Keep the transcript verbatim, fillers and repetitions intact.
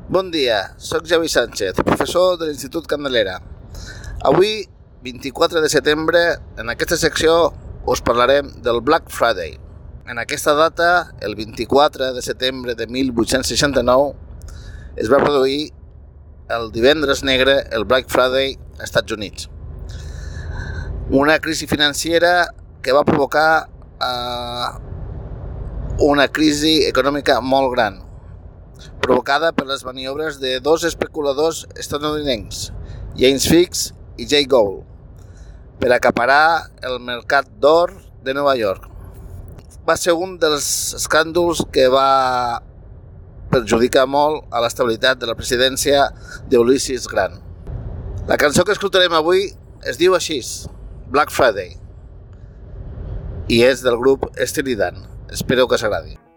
Bon dia, soc Javi Sánchez, professor de l'Institut Candelera. Avui, vint-i-quatre de setembre, en aquesta secció us parlarem del Black Friday. En aquesta data, el vint-i-quatre de setembre de mil vuit-cents seixanta-nou, es va produir el divendres negre, el Black Friday, als Estats Units. Una crisi financera que va provocar eh, una crisi econòmica molt gran, provocada per les maniobres de dos especuladors estatunidencs, James Fix i Jay Gould, per acaparar el mercat d'or de Nova York. Va ser un dels escàndols que va perjudicar molt a l'estabilitat de la presidència d'Ulysses Grant. La cançó que escoltarem avui es diu així, Black Friday, i és del grup Steely Dan. Espero que us agradi.